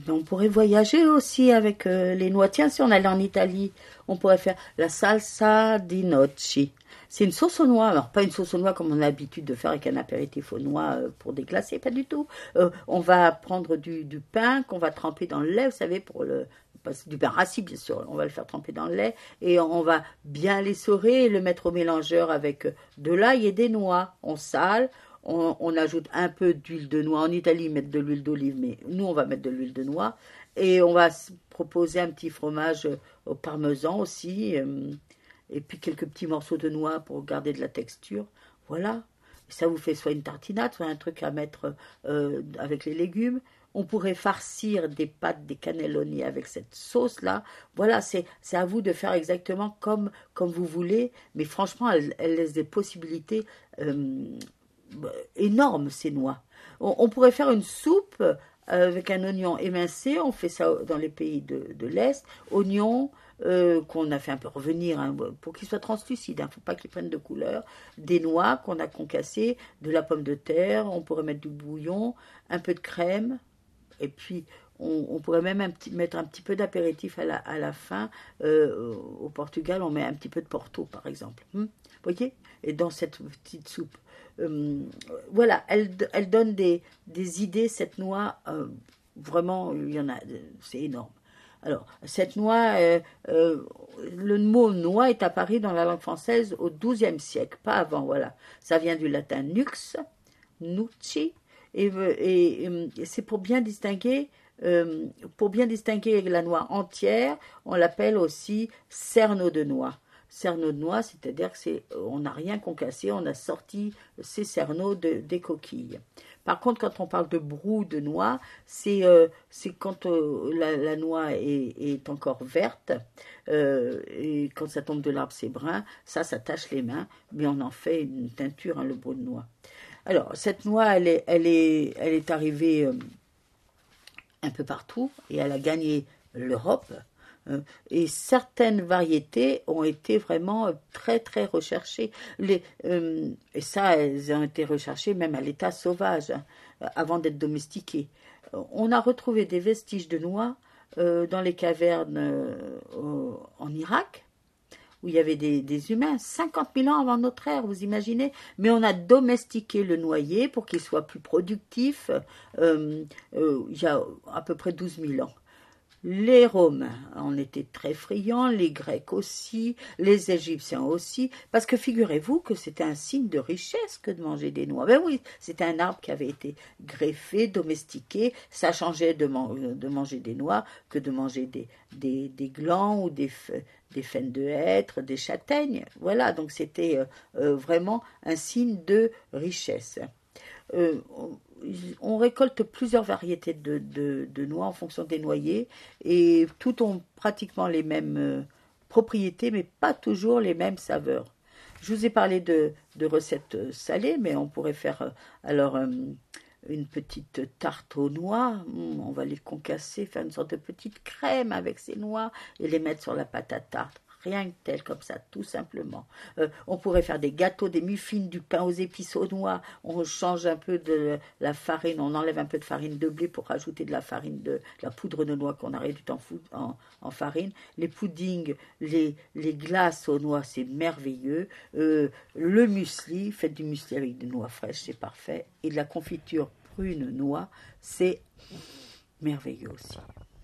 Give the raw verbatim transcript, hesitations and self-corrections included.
Mais on pourrait voyager aussi avec euh, les noix. Tiens, si on allait en Italie, on pourrait faire la salsa di noci. C'est une sauce aux noix. Alors, pas une sauce aux noix comme on a l'habitude de faire avec un apéritif aux noix euh, pour déglacer, pas du tout. Euh, on va prendre du, du pain qu'on va tremper dans le lait, vous savez, pour le... du pain rassis, bien sûr. On va le faire tremper dans le lait et on va bien l'essorer et le mettre au mélangeur avec de l'ail et des noix. On sale. On, on ajoute un peu d'huile de noix. En Italie, ils mettent de l'huile d'olive, mais nous, on va mettre de l'huile de noix. Et on va proposer un petit fromage au parmesan aussi. Euh, et puis quelques petits morceaux de noix pour garder de la texture. Voilà. Et ça vous fait soit une tartinade, soit un truc à mettre euh, avec les légumes. On pourrait farcir des pâtes, des cannelloni avec cette sauce-là. Voilà, c'est, c'est à vous de faire exactement comme, comme vous voulez. Mais franchement, elle, elle laisse des possibilités... Euh, énorme ces noix. On, on pourrait faire une soupe avec un oignon émincé, on fait ça dans les pays de, de l'Est, oignon euh, qu'on a fait un peu revenir hein, pour qu'il soit translucide, il hein, ne faut pas qu'il prenne de couleur, des noix qu'on a concassées, de la pomme de terre, on pourrait mettre du bouillon, un peu de crème, et puis on, on pourrait même un petit, mettre un petit peu d'apéritif à la, à la fin. Euh, au Portugal, on met un petit peu de Porto, par exemple. Vous voyez ? Et dans cette petite soupe. Euh, voilà, elle, elle donne des, des idées, cette noix, euh, vraiment, il y en a, c'est énorme. Alors, cette noix, euh, euh, le mot noix est apparu dans la langue française au douzième siècle, pas avant, voilà. Ça vient du latin nux, nucci, et, et, et c'est pour bien distinguer, euh, pour bien distinguer la noix entière, on l'appelle aussi cerneau de noix. Cerneau de noix, c'est-à-dire que c'est, on n'a rien concassé, on a sorti ces cerneaux de, des coquilles. Par contre, quand on parle de brou de noix, c'est, euh, c'est quand euh, la, la noix est, est encore verte, euh, et quand ça tombe de l'arbre, c'est brun, ça, ça tache les mains, mais on en fait une teinture, hein, le brou de noix. Alors, cette noix, elle est, elle est, elle est arrivée euh, un peu partout, et elle a gagné l'Europe. Et certaines variétés ont été vraiment très très recherchées. Les, euh, et ça, elles ont été recherchées même à l'état sauvage, hein, avant d'être domestiquées. On a retrouvé des vestiges de noix euh, dans les cavernes euh, en Irak, où il y avait des, des humains, cinquante mille ans avant notre ère, vous imaginez. Mais on a domestiqué le noyer pour qu'il soit plus productif euh, euh, il y a à peu près douze mille ans. Les Romains en étaient très friands, les Grecs aussi, les Égyptiens aussi, parce que figurez-vous que c'était un signe de richesse que de manger des noix. Ben oui, c'était un arbre qui avait été greffé, domestiqué, ça changeait de, man- de manger des noix que de manger des, des, des glands ou des, des faines de hêtre, des châtaignes. Voilà, donc c'était euh, euh, vraiment un signe de richesse. Euh, on récolte plusieurs variétés de, de, de noix en fonction des noyers et toutes ont pratiquement les mêmes euh, propriétés mais pas toujours les mêmes saveurs. Je vous ai parlé de, de recettes salées, mais on pourrait faire euh, alors euh, une petite tarte aux noix. Mmh, on va les concasser, faire une sorte de petite crème avec ces noix et les mettre sur la pâte à tarte. Rien que tel, comme ça, tout simplement. Euh, on pourrait faire des gâteaux, des muffins, du pain aux épices aux noix. On change un peu de la farine, on enlève un peu de farine de blé pour rajouter de la farine de, de la poudre de noix qu'on a réduite en, en, en farine. Les puddings, les, les glaces aux noix, c'est merveilleux. Euh, le muesli, faites du muesli avec des noix fraîches, c'est parfait. Et de la confiture prune noix, c'est merveilleux aussi.